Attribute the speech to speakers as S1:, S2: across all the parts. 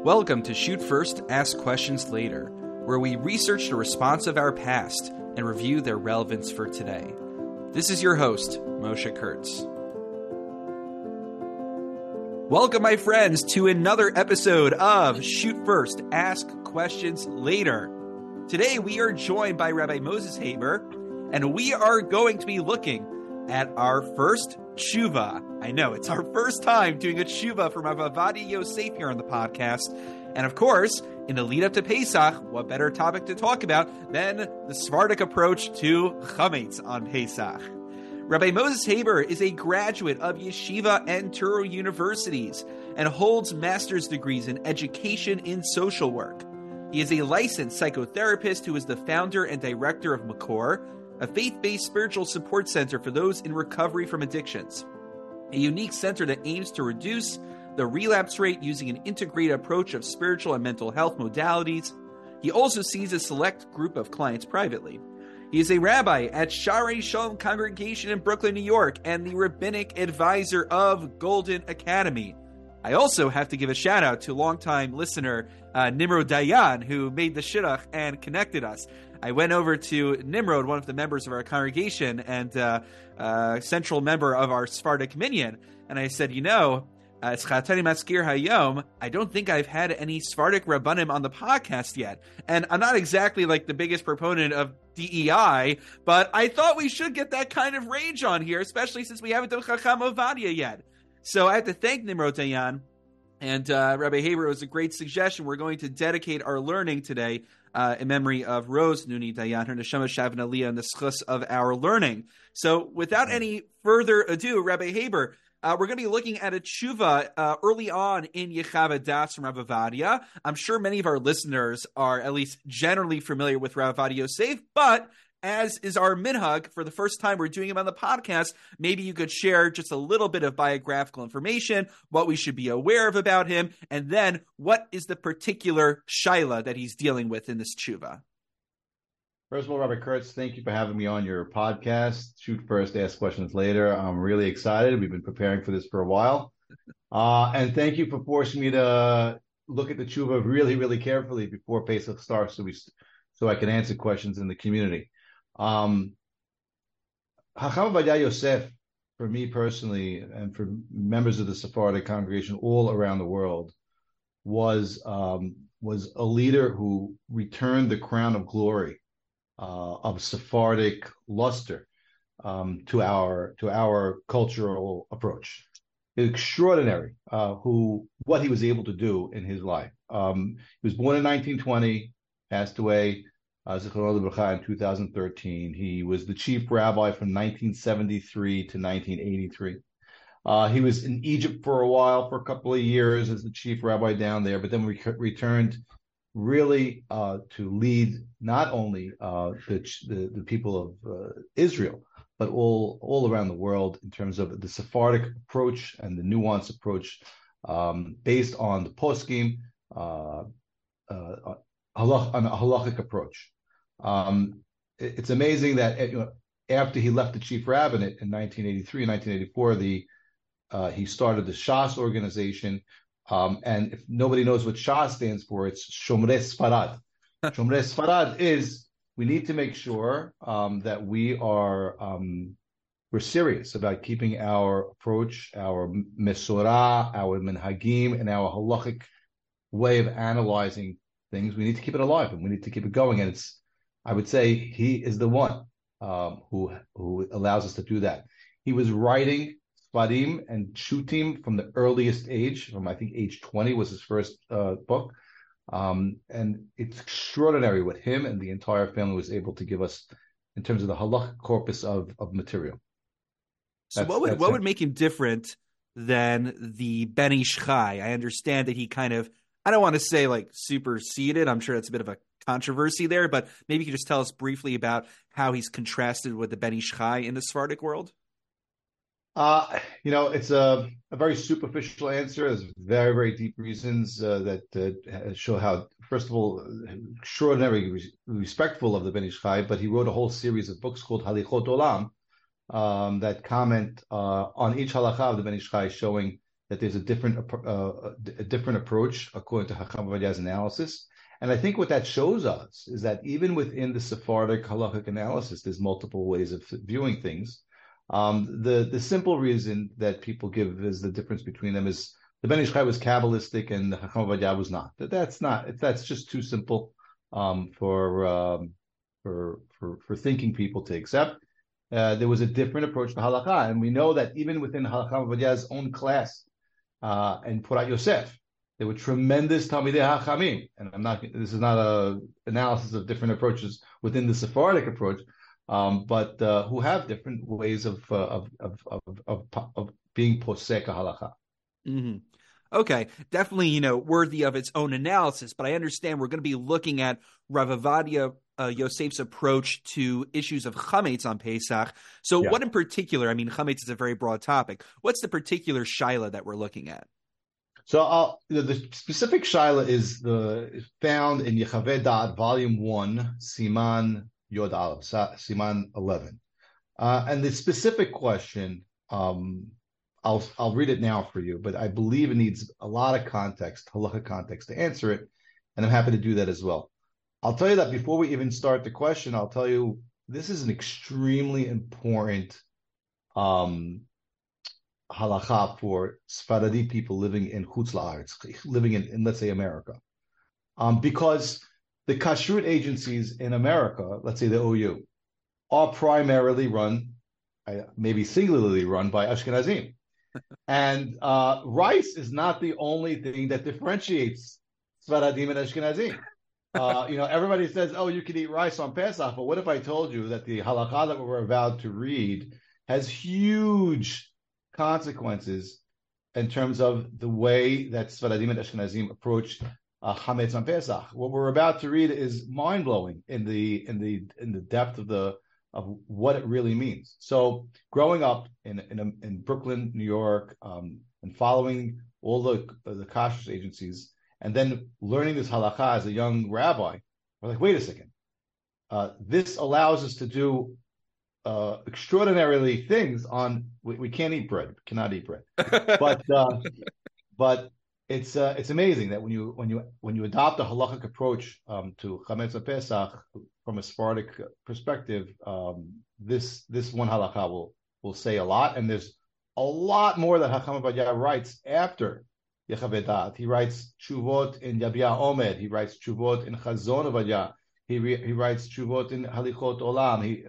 S1: Welcome to Shoot First, Ask Questions Later, where we research the response of our past and review their relevance for today. This is your host, Moshe Kurtz. Welcome, my friends, to another episode of Shoot First, Ask Questions Later. Today we are joined by Rabbi Moses Haber, and we are going to be looking at our first tshuva. I know, it's our first time doing a tshuva from Rav Ovadia Yosef here on the podcast. And of course, in the lead up to Pesach, what better topic to talk about than the Sephardic approach to chametz on Pesach? Rabbi Moses Haber is a graduate of Yeshiva and Touro universities and holds master's degrees in education in social work. He is a licensed psychotherapist who is the founder and director of Makor, a faith-based spiritual support center for those in recovery from addictions, a unique center that aims to reduce the relapse rate using an integrated approach of spiritual and mental health modalities. He also sees a select group of clients privately. He is a rabbi at Sharei Shalom Congregation in Brooklyn, New York, and the rabbinic advisor of Golden Academy. I also have to give a shout out to longtime listener Nimrod Dayan, who made the shidduch and connected us. I went over to Nimrod, one of the members of our congregation and central member of our Sephardic minyan, and I said, it's Chatani Maskir Hayom. I don't think I've had any Sephardic Rabbanim on the podcast yet. And I'm not exactly like the biggest proponent of DEI, but I thought we should get that kind of range on here, especially since we haven't done Chacham Ovadia yet. So I have to thank Nimrod Dayan. And Rabbi Haber, it was a great suggestion. We're going to dedicate our learning today in memory of Rose Nuni Dayan, her neshama shavna aliyah, and the schus of our learning. So without any further ado, Rabbi Haber, we're going to be looking at a tshuva early on in Yechav Das from Rav Ovadia. I'm sure many of our listeners are at least generally familiar with Rav Ovadia Yosef, but as is our minhag, for the first time we're doing him on the podcast, maybe you could share just a little bit of biographical information, what we should be aware of about him, and then what is the particular shaila that he's dealing with in this tshuva.
S2: First of all, Robert Kurtz, thank you for having me on your podcast. Shoot first, ask questions later. I'm really excited. We've been preparing for this for a while. And thank you for forcing me to look at the tshuva really, really carefully before Pesach starts so I can answer questions in the community. Chacham Ovadia Yosef, for me personally, and for members of the Sephardic congregation all around the world, was a leader who returned the crown of glory of Sephardic luster to our cultural approach. Extraordinary what he was able to do in his life. He was born in 1920, passed away Zichrono Livracha in 2013. He was the chief rabbi from 1973 to 1983. He was in Egypt for a while, for a couple of years as the chief rabbi down there, but then returned really to lead not only the people of Israel, but all around the world in terms of the Sephardic approach and the nuanced approach based on the poskim, on a halachic approach. It's amazing that after he left the chief rabbinate in 1983 and 1984, he started the Shas organization. And if nobody knows what Shas stands for, it's Shomrei Sfarad. Shomrei Sfarad is, we need to make sure that we're serious about keeping our approach, our mesorah, our minhagim, and our halachic way of analyzing things. We need to keep it alive and we need to keep it going. And I would say he is the one who allows us to do that. He was writing Sfarim and Shutim from the earliest age, from I think age 20 was his first book. And it's extraordinary what him and the entire family was able to give us in terms of the halakhic corpus of material.
S1: So what would make him different than the Ben Ish Chai? I understand that he kind of, I don't want to say like superseded. I'm sure that's a bit of a controversy there, but maybe you could just tell us briefly about how he's contrasted with the Ben Ish Chai in the Sephardic world.
S2: It's a very superficial answer. There's very, very deep reasons that show how, first of all, extraordinarily respectful of the Ben Ish Chai, but he wrote a whole series of books called Halichot Olam that comment on each halakha of the Ben Ish Chai, showing that there's a different approach according to Hacham Ovadiah's analysis. And I think what that shows us is that even within the Sephardic halachic analysis, there's multiple ways of viewing things. The simple reason that people give is the difference between them is the Ben Ish Chai was Kabbalistic and the Hacham Ovadiah was not. That's just too simple for thinking people to accept. There was a different approach to halakha, and we know that even within Hacham Ovadiah's own class and Purat Yosef, there were tremendous Talmidei Hachamim, and this is not a analysis of different approaches within the Sephardic approach, but who have different ways of being posek halakha.
S1: Mm-hmm. Okay, definitely, worthy of its own analysis, but I understand we're going to be looking at Rav Ovadia Yosef's approach to issues of chametz on Pesach. So what in particular, chametz is a very broad topic. What's the particular shaila that we're looking at?
S2: So the specific shaila is found in Yechaveh Da'at, Volume 1, Siman Yod Aleph, Siman 11. And the specific question, I'll read it now for you, but I believe it needs a lot of context, halakha context, to answer it, and I'm happy to do that as well. I'll tell you that before we even start the question, I'll tell you this is an extremely important halakha for Sephardi people living in Chutz La'aretz, living in let's say America, because the kashrut agencies in America, let's say the OU, are primarily run, maybe singularly run by Ashkenazim. And rice is not the only thing that differentiates Sfaradim and Ashkenazim. Everybody says, "Oh, you can eat rice on Pesach," but what if I told you that the halakha that we're about to read has huge consequences in terms of the way that Sfaradim and Ashkenazim approach chametz on Pesach? What we're about to read is mind blowing in the depth of what it really means. So, growing up in Brooklyn, New York, and following all the kashrus agencies, and then learning this halakha as a young rabbi, we're like, wait a second, this allows us to do extraordinarily things on. We can't eat bread, cannot eat bread, but it's amazing that when you adopt a halachic approach to chametz Pesach from a Sephardic perspective, this one halakha will say a lot, and there's a lot more that Hacham Ovadiah writes after Yechaveh Da'at. He writes tshuvot in Yabia Omed. He writes tshuvot in Chazon Ovadiah. He writes tshuvot in Halichot Olam.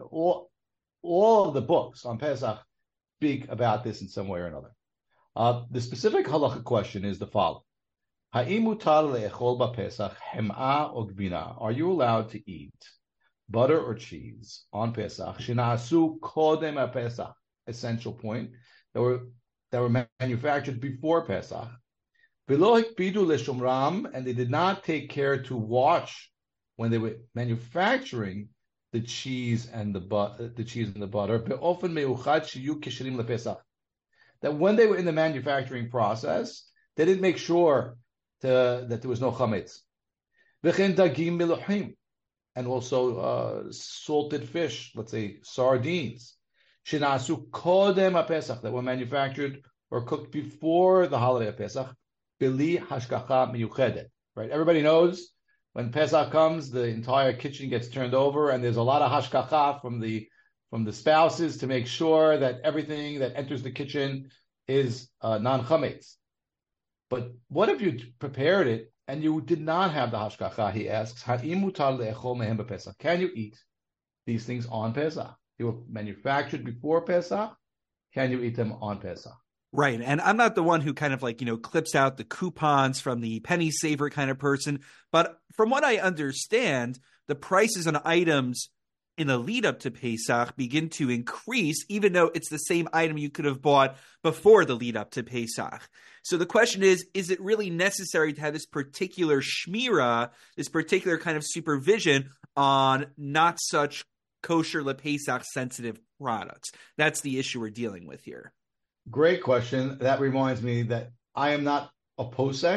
S2: All of the books on Pesach speak about this in some way or another. The specific halacha question is the following: Ha'im mutar le'echol ba'Pesach hem'a o gvina? Are you allowed to eat butter or cheese on Pesach? Shena'asu kodem ha'Pesach. Essential point, that were manufactured before Pesach. V'lo hikpidu le'shomram, and they did not take care to watch when they were manufacturing the cheese and the butter. Be'ofen meuchad shiyu kisherim lePesach. That when they were in the manufacturing process, they didn't make sure that there was no chametz. V'chen dagim miluchim, and also salted fish, let's say sardines. Shenasu kodem haPesach, that were manufactured or cooked before the holiday of Pesach. Bili hashgacha miyuchedet. Right? Everybody knows when Pesach comes, the entire kitchen gets turned over, and there's a lot of hashgacha from the spouses to make sure that everything that enters the kitchen is non-chametz. But what if you prepared it and you did not have the hashgacha? He asks, Ha'im mutar le'echol mehem b'Pesach? Can you eat these things on Pesach? They were manufactured before Pesach. Can you eat them on Pesach?
S1: Right. And I'm not the one who kind of clips out the coupons from the penny saver kind of person. But from what I understand, the prices on items in the lead up to Pesach begin to increase, even though it's the same item you could have bought before the lead up to Pesach. So the question is it really necessary to have this particular shmira, this particular kind of supervision on not such kosher LePesach sensitive products? That's the issue we're dealing with here.
S2: Great question. That reminds me that I am not a posek,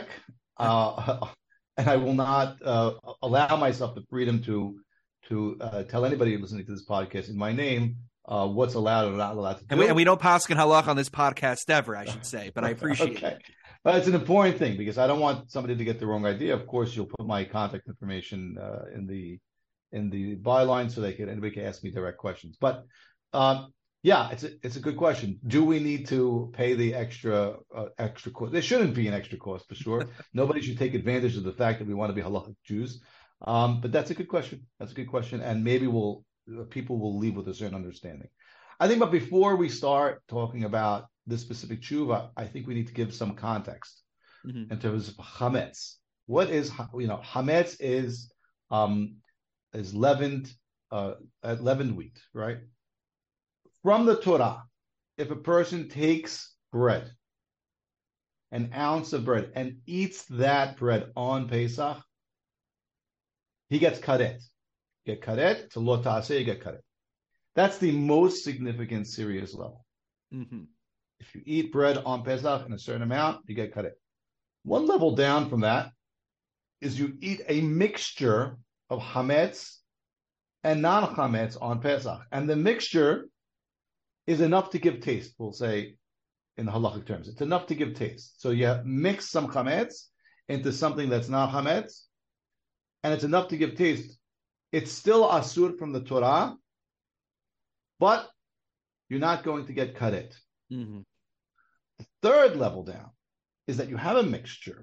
S2: and I will not allow myself the freedom to tell anybody listening to this podcast in my name what's allowed or not allowed to do.
S1: And we don't paskin halach on this podcast ever, I should say, but I appreciate it.
S2: But it's an important thing because I don't want somebody to get the wrong idea. Of course, you'll put my contact information in the byline so anybody can ask me direct questions. But yeah, it's a good question. Do we need to pay the extra cost? There shouldn't be an extra cost for sure. Nobody should take advantage of the fact that we want to be halachic Jews. But that's a good question. That's a good question, and maybe people will leave with a certain understanding. I think, but before we start talking about this specific tshuva, I think we need to give some context in terms of chametz. What is chametz is leavened wheat, right? From the Torah, if a person takes bread, an ounce of bread, and eats that bread on Pesach, he gets karet. Get karet, it's a lo ta'aseh, you get karet. That's the most significant, serious level. If you eat bread on Pesach in a certain amount, you get karet. One level down from that is you eat a mixture of chametz and non-chametz on Pesach. And the mixture is enough to give taste, we'll say in halachic terms. It's enough to give taste. So you mix some chametz into something that's not chametz, and it's enough to give taste. It's still asur from the Torah, but you're not going to get karet. The third level down is that you have a mixture.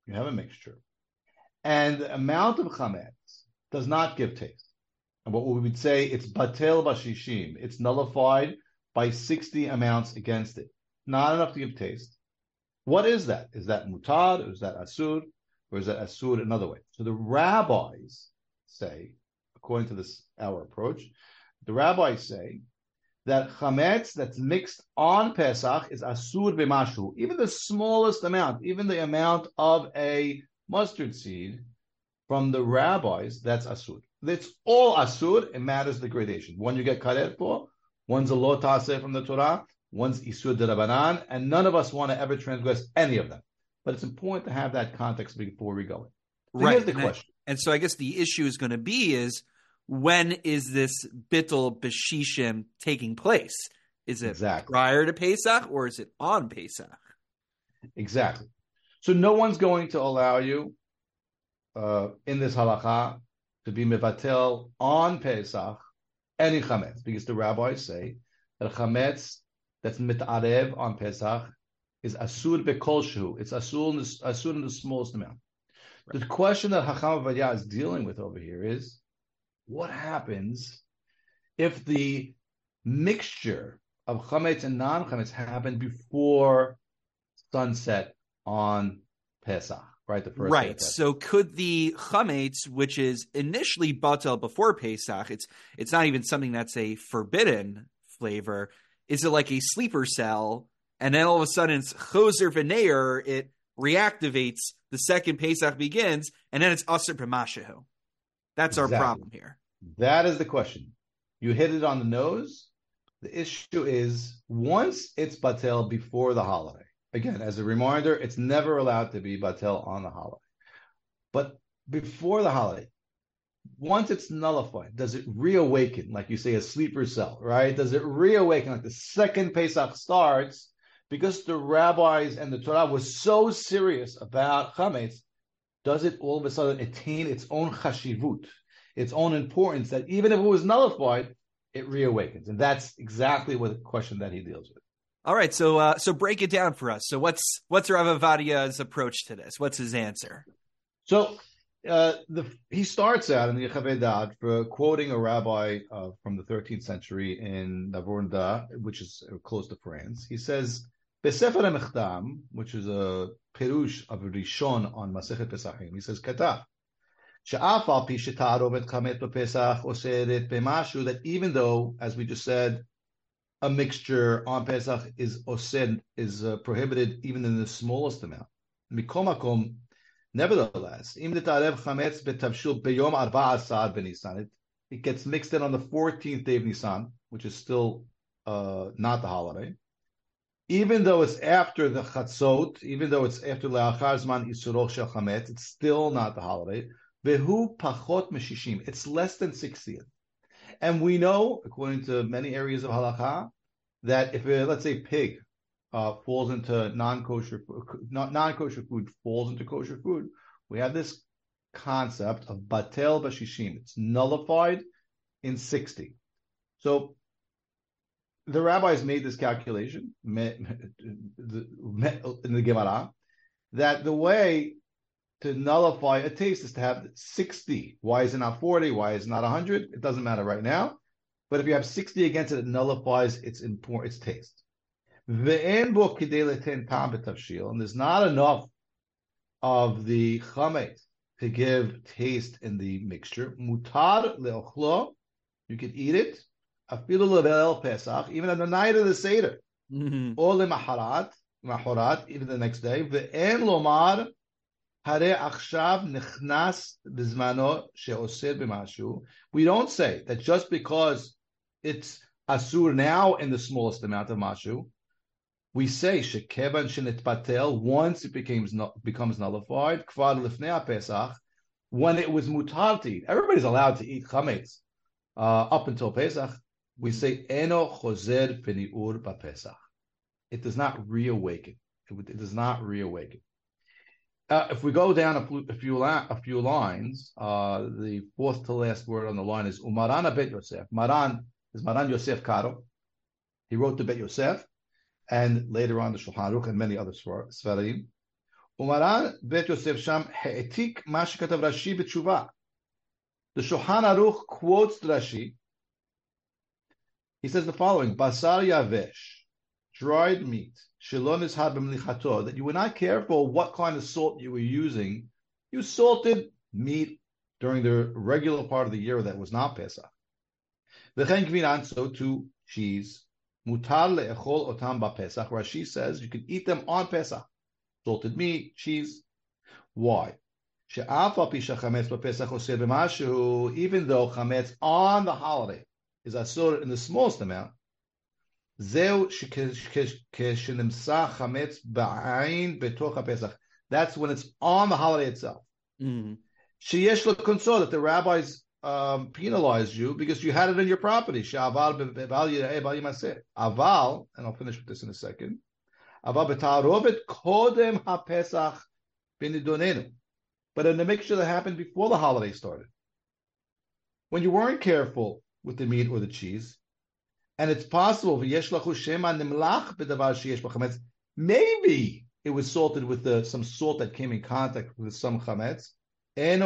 S2: And the amount of chametz does not give taste. And what we would say, it's batel bashishim. It's nullified by 60 amounts against it. Not enough to give taste. What is that? Is that mutar? Or is that asur? Or is that asur another way? So the rabbis say, according to our approach, the rabbis say that chametz that's mixed on Pesach is asur b'mashu. Even the smallest amount, even the amount of a mustard seed, from the rabbis, that's asur. It's all asur. It matters the gradation. One you get karet for, one's a lo ta'aseh from the Torah, one's isur d'Rabbanan, and none of us want to ever transgress any of them. But it's important to have that context before we go in. So here's the question.
S1: And so I guess the issue is going to be when is this bittul b'shishim taking place? Is it prior to Pesach or is it on Pesach?
S2: Exactly. So no one's going to allow you in this halakha to be mevatel on Pesach any chametz, because the rabbis say that chametz that's mitarev on Pesach is asur bekolshu. It's asur in the smallest amount. Right. The question that Hacham Ovadia is dealing with over here is, what happens if the mixture of chametz and non-chametz happened before sunset on Pesach, right? The first day of Pesach.
S1: So could the chametz, which is initially batel before Pesach, it's not even something that's a forbidden flavor. Is it like a sleeper cell? And then all of a sudden it's choser v'neir, it reactivates, the second Pesach begins, and then it's asur b'mashehu. That's our problem here.
S2: That is the question. You hit it on the nose. The issue is, once it's batel before the holiday, again, as a reminder, it's never allowed to be batel on the holiday. But before the holiday, once it's nullified, does it reawaken, like you say, a sleeper cell, right? Does it reawaken, like the second Pesach starts, because the rabbis and the Torah was so serious about chametz, does it all of a sudden attain its own chashivut, its own importance, that even if it was nullified, it reawakens? And that's exactly what the question that he deals with.
S1: All right, so break it down for us. So what's Rav Ovadia's approach to this? What's his answer?
S2: So he starts out in the Yechaveh Da'at for quoting a rabbi from the 13th century in Navurda, which is close to France. He says, Besefer HaMechdam, which is a Perush of Rishon on Masechet Pesachim, he says, Katav, She'af al pi she'ta'arovet chametz b'Pesach oseret b'mashu, that even though, as we just said, a mixture on Pesach is prohibited even in the smallest amount. Mikol makom, nevertheless, im netarev chametz betavshil beyom 14 b'Nisan, it gets mixed in on the 14th day of Nisan, which is still not the holiday. Even though it's after the chatzot, even though it's after le'achar zman isuroch shel chametz, it's still not the holiday. Vehu pachot meshishim, it's less than 60th. And we know, according to many areas of halakha, that if, let's say, pig falls into non-kosher food falls into kosher food, we have this concept of batel bashishim. It's nullified in 60. So the rabbis made this calculation in the Gemara that the way to nullify a taste is to have 60. Why is it not 40? Why is it not 100? It doesn't matter right now. But if you have 60 against it, it nullifies its taste. And there's not enough of the chametz to give taste in the mixture. Mutar leochlo, you can eat it. Afilu level Pesach, even on the night of the Seder. Or lemaharat, even the next day. Ve'en lomar hare achshav nechnas bizmano she'osir b'mashu. We don't say that just because it's asur now in the smallest amount of mashu. We say shekevan shenitpatel once it becomes nullified. Kvad lifnei Pesach, when it was mutar to eat. Everybody's allowed to eat chametz up until Pesach. We say eno chozer b'niur b'Pesach. It does not reawaken. It does not reawaken. If we go down a few lines, the fourth to last word on the line is Umaran Bet Yosef. Maran is Maran Yosef Karo. He wrote the Bet Yosef, and later on the Shulchan Aruch and many other Sfarim. Umaran Bet Yosef Sham He'etik Ma Shekatav Rashi B'Tshuva. The Shulchan Aruch quotes Rashi. He says the following: Basar Yavesh, dried meat, Shilon is had b'mlichato, that you were not careful what kind of salt you were using. You salted meat during the regular part of the year that was not Pesach. V'chen gvinan, so too cheese. Mutar le'echol otam ba'Pesach. Rashi says you can eat them on Pesach. Salted meat, cheese. Why? She'af al pi shechametz b'Pesach osir b'mashu, even though chametz on the holiday is asur in the smallest amount. Zeu keshenimsa chametz ba'ayin betoch haPesach. That's when it's on the holiday itself. Sheyesh lekonsol, that the rabbis penalized you because you had it in your property. She'aval be'bal yireh bal yimaseh. Aval, and I'll finish with this in a second. Aval b'ta'arovet kodem haPesach b'nidonenu. But in the mixture that happened before the holiday started, when you weren't careful with the meat or the cheese, and it's possible maybe it was salted with some salt that came in contact with some chametz. It's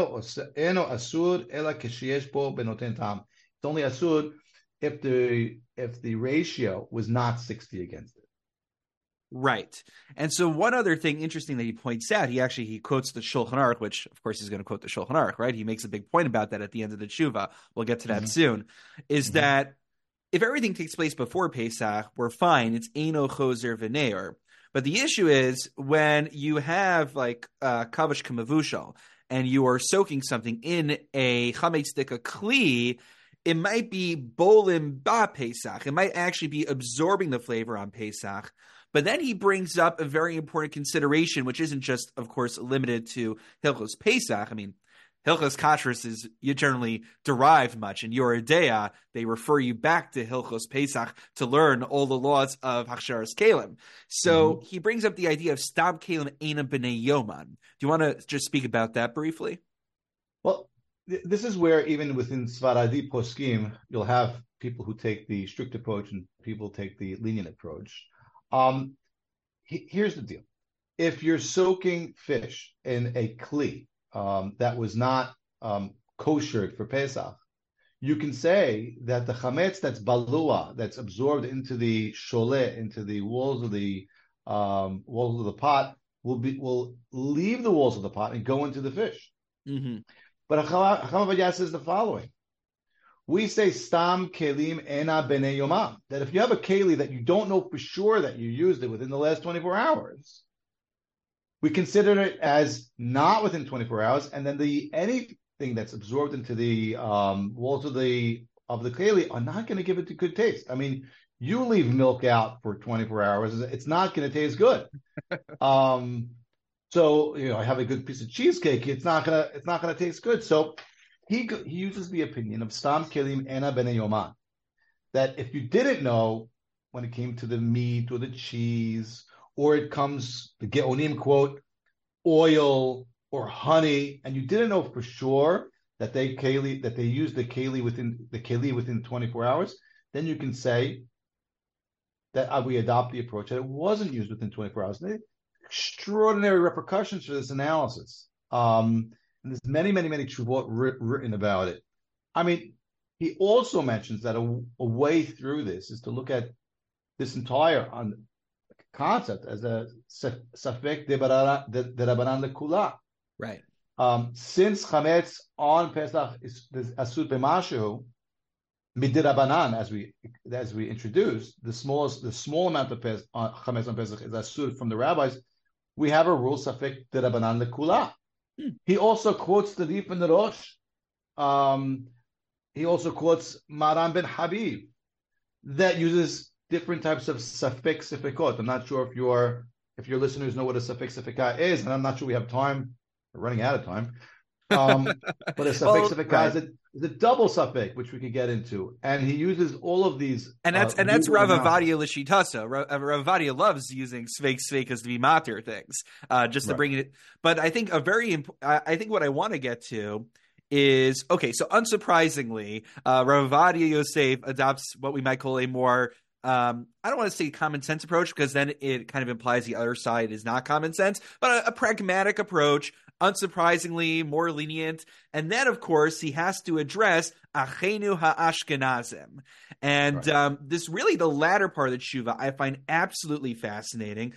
S2: only asur if the ratio was not 60 against it.
S1: Right. And so one other thing interesting that he points out, he quotes the Shulchan Aruch, which of course he's going to quote the Shulchan Aruch, right? He makes a big point about that at the end of the tshuva. We'll get to that soon. Is that if everything takes place before Pesach, we're fine. It's Eino Chozer V'Neor. But the issue is when you have like Kavash Kamavushal and you are soaking something in a Chametz Dika Kli, it might be Bolim Ba Pesach. It might actually be absorbing the flavor on Pesach. But then he brings up a very important consideration, which isn't just, of course, limited to Hilchos Pesach. I mean, Hilchos Kashrus is generally derived much. In Yoreh De'ah, they refer you back to Hilchos Pesach to learn all the laws of Hachsharas Kalim. So he brings up the idea of Stab Kalim Eina B'nei Yoman. Do you want to just speak about that briefly?
S2: Well, this is where even within Svaradi Poskim, you'll have people who take the strict approach and people take the lenient approach. Here's the deal. If you're soaking fish in a kli that was not koshered for Pesach, you can say that the chametz that's balua, that's absorbed into the sholeh, into the walls of the pot, will leave the walls of the pot and go into the fish. But Chacham Ovadia says the following. We say stam kelim ena b'nei yomam, that if you have a keli that you don't know for sure that you used it within the last 24 hours, we consider it as not within 24 hours, and then anything that's absorbed into the walls of the keli are not going to give it a good taste. I mean, you leave milk out for 24 hours, it's not going to taste good. So I have a good piece of cheesecake, it's not gonna taste good. So he uses the opinion of Stam Kelim Ena Bene Yoman, that if you didn't know when it came to the meat or the cheese, or it comes, the Geonim quote, oil or honey, and you didn't know for sure that they use the keli within 24 hours, then you can say that we adopt the approach that it wasn't used within 24 hours. And extraordinary repercussions for this analysis. And there's many tshuvot written about it. I mean, he also mentions that a way through this is to look at this entire concept as a safek de Rabbanan lekula.
S1: Right.
S2: Since chametz on Pesach is asur b'mashu midirabanan, as we introduced, the small amount of chametz on Pesach is asur from the rabbis. We have a rule safek de Rabbanan lekula. He also quotes the Rif and the Rosh. He also quotes Maran ben Habib that uses different types of safek sefekot. I'm not sure if your listeners know what a safek sefekah is, and I'm not sure we have time. We're running out of time. But a safek sefekah is a double safek, which we could get into, and he uses all of these.
S1: And that's Rav Avadia Lishitasa. Rav Avadia loves using svekas to be matir things, just to bring it. But I think I think what I want to get to is, okay, so unsurprisingly, Rav Avadia Yosef adopts what we might call a more, I don't want to say common sense approach, because then it kind of implies the other side is not common sense, but a pragmatic approach, unsurprisingly more lenient. And then, of course, he has to address Achenu HaAshkenazim. And this really, the latter part of the tshuva, I find absolutely fascinating.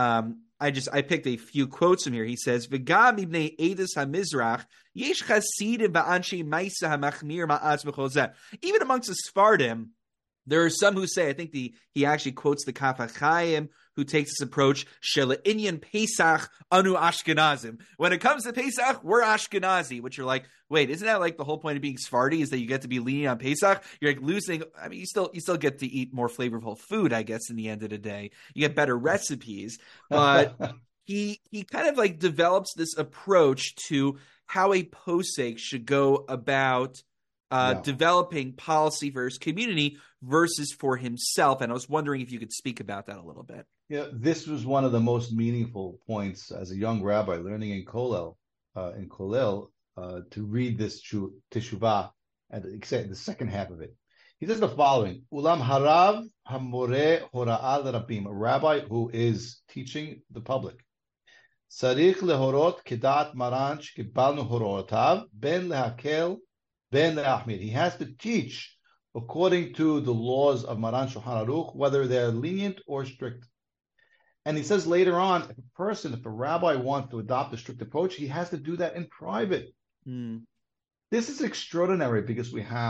S1: I picked a few quotes from here. He says, "V'gam ibnei Edus HaMizrach yesh chasidim va'anshei ma'isa ha'machmir ma'az v'chol." Even amongst the Sfardim, there are some who say, I think he actually quotes the Kaf HaChaim, who takes this approach, Shela Inyan Pesach Anu Ashkenazim. When it comes to Pesach, we're Ashkenazi, which you're like, wait, isn't that like the whole point of being Sephardi is that you get to be lenient on Pesach? You're like losing, I mean, you still get to eat more flavorful food, I guess, in the end of the day. You get better recipes. But he kind of like develops this approach to how a posek should go about developing policy for his community versus for himself. And I was wondering if you could speak about that a little bit.
S2: Yeah, this was one of the most meaningful points as a young rabbi learning in Kollel, to read this teshuvah and the second half of it. He says the following: Ulam harav hamore hora'al rabim, a rabbi who is teaching the public. Sarich lehorot kedat maran shkibalnu horotav ben lehakel ben le'achmir. He has to teach according to the laws of Maran Shulchan Aruch, whether they're lenient or strict. And he says later on, if a rabbi wants to adopt a strict approach, he has to do that in private. This is extraordinary because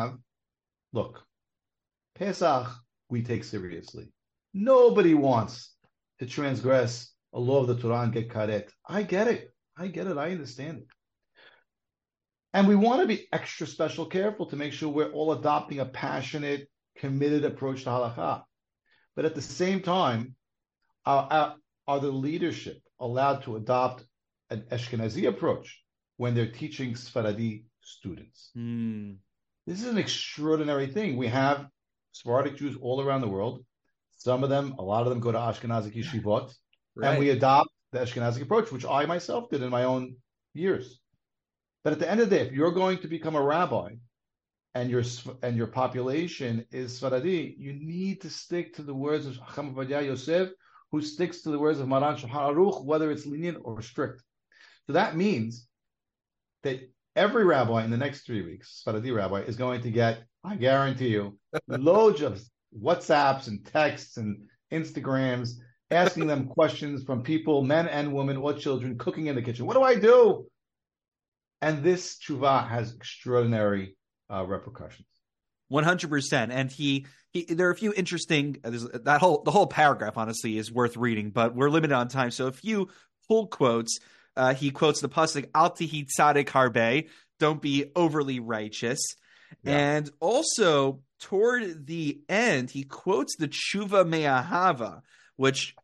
S2: Pesach we take seriously. Nobody wants to transgress a law of the Torah and get karet. I get it. I understand it. And we want to be extra special careful to make sure we're all adopting a passionate, committed approach to halakha. But at the same time, are the leadership allowed to adopt an Ashkenazi approach when they're teaching Sephardi students? This is an extraordinary thing. We have Sephardic Jews all around the world. A lot of them go to Ashkenazi yeshivot, and we adopt the Ashkenazi approach, which I myself did in my own years. But at the end of the day, if you're going to become a rabbi and your population is Sephardi, you need to stick to the words of Chacham Ovadia Yosef, who sticks to the words of Maran Shulchan Aruch, whether it's lenient or strict. So that means that every rabbi in the next 3 weeks, Sephardi rabbi, is going to get, I guarantee you, loads of WhatsApps and texts and Instagrams asking them questions from people, men and women or children, cooking in the kitchen. What do I do? And this tshuva has extraordinary repercussions.
S1: 100%. And there are a few interesting, the whole paragraph, honestly, is worth reading, but we're limited on time. So a few pull quotes. He quotes the pasuk, Al tihi tzaddik harbe, don't be overly righteous. Yeah. And also, toward the end, he quotes the tshuva me'ahava, which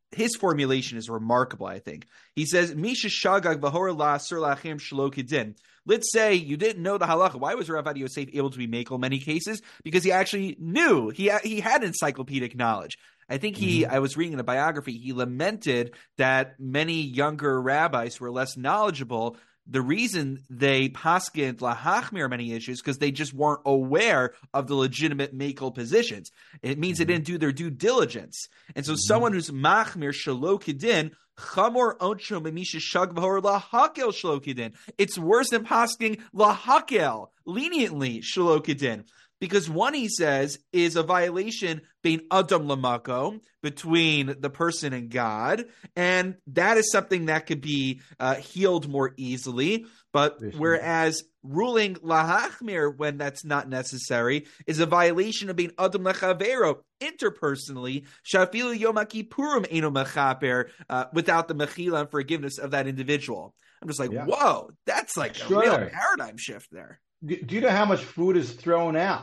S1: his formulation is remarkable, I think. He says, Misha Shagag Vahor La Sur Lachem Shelo Kedin. Let's say you didn't know the halacha. Why was Rav Ovadia Yosef able to be makel in many cases? Because he actually knew. He had encyclopedic knowledge. I think I was reading in a biography, he lamented that many younger rabbis were less knowledgeable. The reason they paskint lahachmir many issues because they just weren't aware of the legitimate makel positions. It means they didn't do their due diligence. And so someone who's machmir shelo kedin, chamor oncho memisha shagvahor lahakel shelo kedin. It's worse than pasking lahakel, leniently shelo kedin. Because one, he says, is a violation bein adam lamako, between the person and God, and that is something that could be healed more easily. But whereas ruling lahachmir when that's not necessary is a violation of being adam lechavero interpersonally, shafilu yom kippurim eno mechaper, without the mechila and forgiveness of that individual. I'm just like, whoa, that's like a real paradigm shift there.
S2: Do you know how much food is thrown out?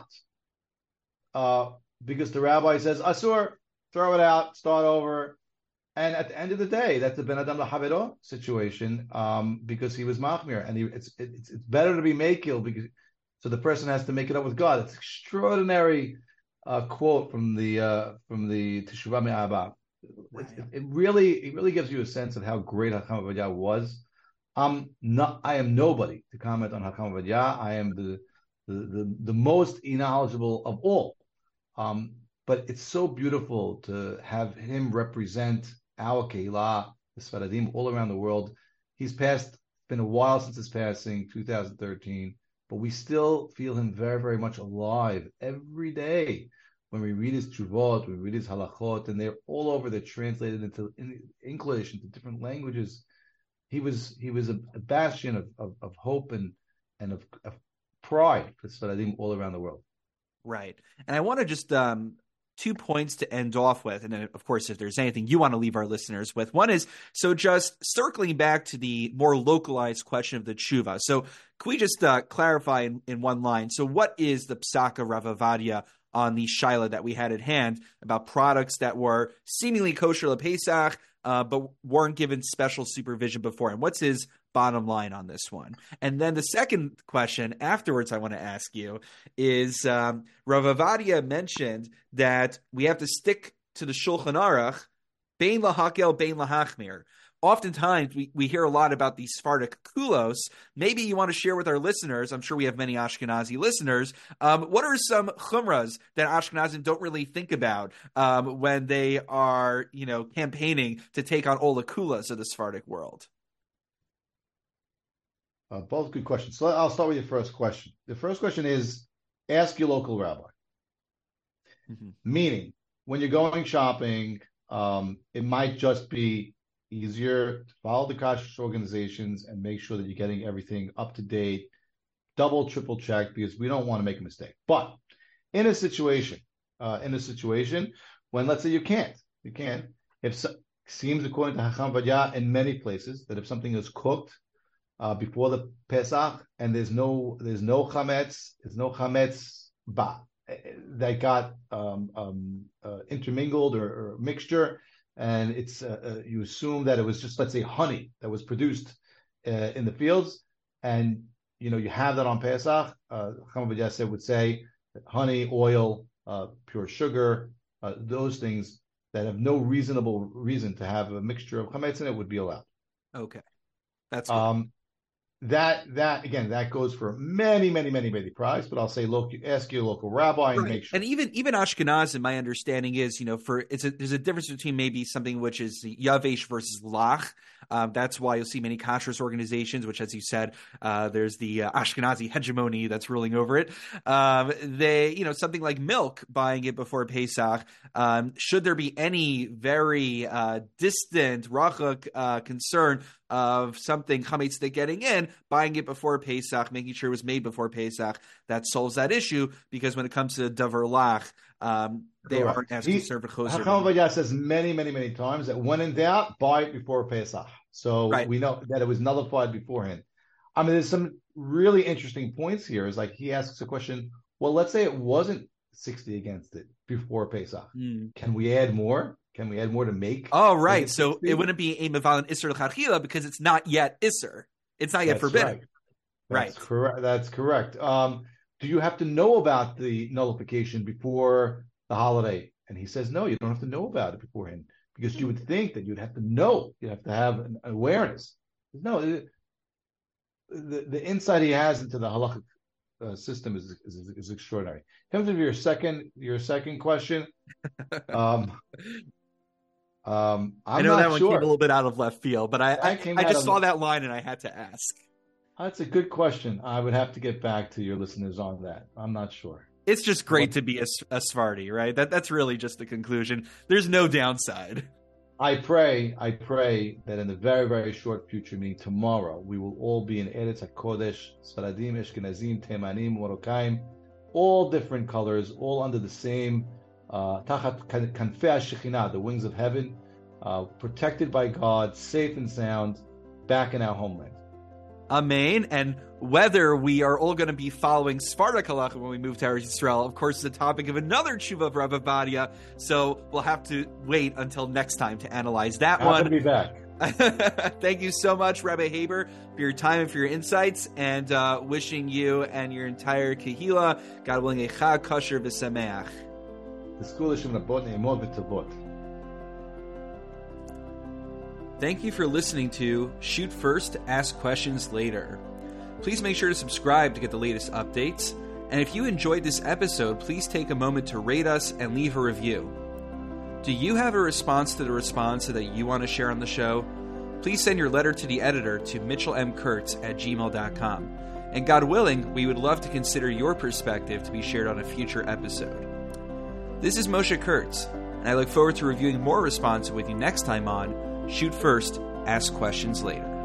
S2: Because the rabbi says, Asur, throw it out, start over. And at the end of the day, that's the Ben Adam Lahavero situation, because he was Machmir. And it's better to be Makil, because so the person has to make it up with God. It's an extraordinary quote from the Teshuvah Me'abba. It really gives you a sense of how great Hakam Ovadia was. I am nobody to comment on Hakam Ovadia. I am the most knowledgeable of all. But it's so beautiful to have him represent our Keilah, the Sfaradim, all around the world. He's passed, it's been a while since his passing, 2013, but we still feel him very, very much alive every day. When we read his Tshuvot, we read his Halachot, and they're all over, they're translated into English, into different languages. He was a bastion of hope and of pride for Sfaradim all around the world.
S1: Right. And I want to just 2 points to end off with. And then, of course, if there's anything you want to leave our listeners with. One is, so just circling back to the more localized question of the tshuva. So can we just clarify in one line? So what is the Psaka Rav Ovadia on the Shaila that we had at hand about products that were seemingly kosher LePesach, but weren't given special supervision before? And what's his bottom line on this one? And then the second question afterwards I want to ask you is, Rav Ovadia mentioned that we have to stick to the Shulchan Aruch, bein lahakel, bein lahachmir. Oftentimes we hear a lot about these Sephardic kulos. Maybe you want to share with our listeners, I'm sure we have many Ashkenazi listeners, what are some chumras that Ashkenazim don't really think about when they are, campaigning to take on all the kulas of the Sephardic world?
S2: Both good questions. So I'll start with your first question. The first question is, ask your local rabbi. Meaning, when you're going shopping, it might just be easier to follow the kashrus organizations and make sure that you're getting everything up to date, double, triple check, because we don't want to make a mistake. But in a situation when, let's say, you can't, if seems according to Hakam Ovadia in many places that if something is cooked before the Pesach and there's no chametz, that got intermingled or mixture, and it's you assume that it was just, let's say, honey that was produced in the fields, and you have that on Pesach. Hakam Ovadia would say that honey, oil, pure sugar, those things that have no reasonable reason to have a mixture of chametz in it would be allowed.
S1: Okay, that's good.
S2: That goes for many products, but I'll say, look, ask your local rabbi and make sure.
S1: And even Ashkenazim, my understanding is, there's a difference between maybe something which is yavesh versus lach. That's why you'll see many kashrus organizations, which, as you said, there's the Ashkenazi hegemony that's ruling over it. They, something like milk, buying it before Pesach. Should there be any very distant rachuk concern of something chametz getting in, buying it before Pesach, making sure it was made before Pesach, that solves that issue, because when it comes to davar lach, they aren't as concerned with choser.
S2: Hakam Ovadia says many times that when in doubt, buy it before Pesach. So we know that it was nullified beforehand. I mean, there's some really interesting points here. Is like he asks a question, well, let's say it wasn't 60 against it before Pesach. Can we add more? Can we add more to make?
S1: Oh, right. So it wouldn't be a mevalan isser l'chadchila because it's not yet isser. It's not yet forbidden.
S2: Right. That's correct. That's correct. Do you have to know about the nullification before the holiday? And he says, no, you don't have to know about it beforehand, because you would think that you'd have to know. You have to have an awareness. No, the insight he has into the halachic system is extraordinary. In terms of your second question, I
S1: know that one came a little bit out of left field, but I just saw that line and I had to ask.
S2: That's a good question. I would have to get back to your listeners on that. I'm not sure.
S1: It's just great to be a Sephardi, right? That's really just the conclusion. There's no downside.
S2: I pray that in the very, very short future, meaning tomorrow, we will all be in Eretz HaKodesh, Sfaradim, Ashkenazim, Temanim, Morokkaim, all different colors, all under the same Tachat Kanfei HaShekhinah, the wings of heaven, protected by God, safe and sound, back in our homeland.
S1: Amen. And whether we are all going to be following Sephardic halacha when we move to Eretz Yisrael, of course, is the topic of another tshuva of Rav Ovadia. So we'll have to wait until next time to analyze that one.
S2: I'll be back.
S1: Thank you so much, Rabbi Haber, for your time and for your insights, and wishing you and your entire kehila, God willing, a chag kosher v'sameach. Thank you for listening to Shoot First, Ask Questions Later. Please make sure to subscribe to get the latest updates. And if you enjoyed this episode, please take a moment to rate us and leave a review. Do you have a response to the response that you want to share on the show? Please send your letter to the editor to mitchellmkurtz@gmail.com. And God willing, we would love to consider your perspective to be shared on a future episode. This is Moshe Kurtz, and I look forward to reviewing more responses with you next time on Shoot First, Ask Questions Later.